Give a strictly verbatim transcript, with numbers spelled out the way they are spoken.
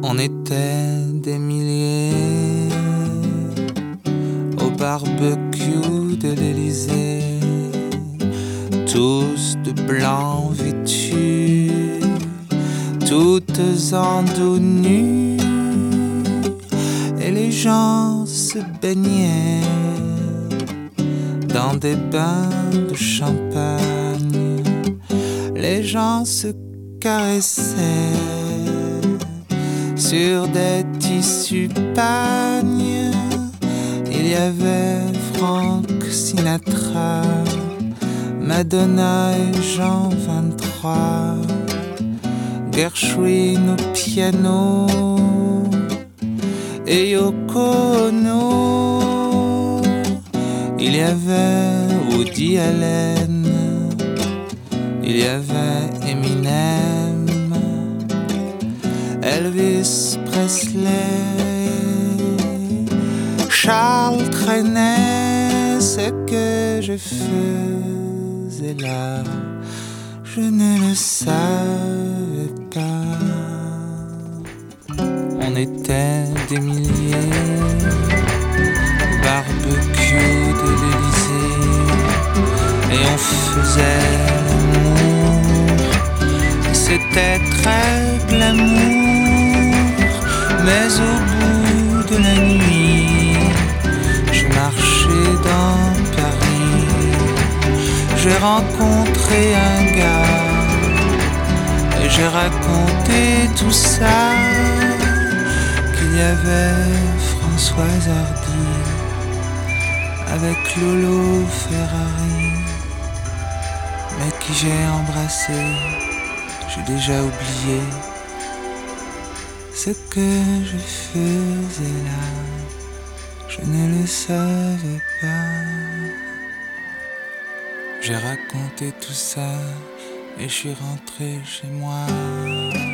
On était des milliers au barbecue de l'Élysée, tous de blanc vêtus, toutes en dos nu, et les gens se baignaient dans des bains de champagne. Les gens se caressaient sur des tissus pagnes. Il y avait Frank Sinatra, Madonna et Jean vingt-trois, Gershwin au piano et Yoko Ono. Il y avait Woody Allen, il y avait Eminem, Elvis Presley, Charles Trenet. Ce que je faisais là, je ne le savais pas. On était des milliers au barbecue de l'Élysée et on faisait l'amour. C'était très glamour, mais au bout de la nuit, je marchais dans Paris. J'ai rencontré un gars et j'ai raconté tout ça, qu'il y avait Françoise Hardy avec Lolo Ferrari, mais qui j'ai embrassé. J'ai déjà oublié ce que je faisais là, je ne le savais pas. J'ai raconté tout ça et je suis rentré chez moi.